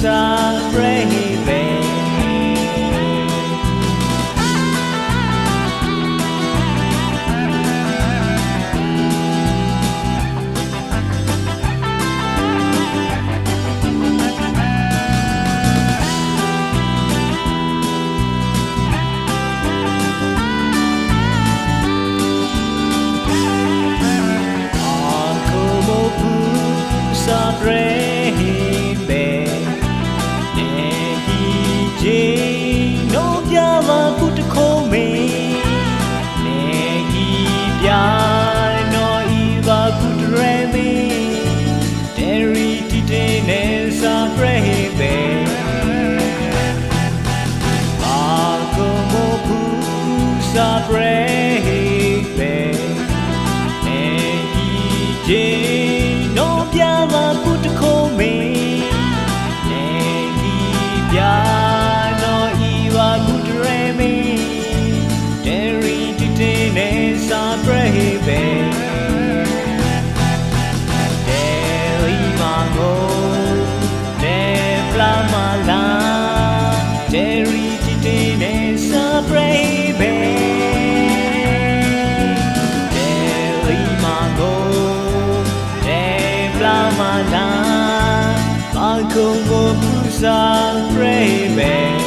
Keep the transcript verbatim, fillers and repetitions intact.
sa breve sa breve neki je no bia ma put ko me neki bia no iba put re me deri ti te ne sa breve ma ko mo pu sa breve neki je no bia ma put ko me neki bia no iwa put re me deri ti te ne sa breve deri ma go de pla ma la deri ti te ne sa breve deri ma go la ma la ma con mo sa breve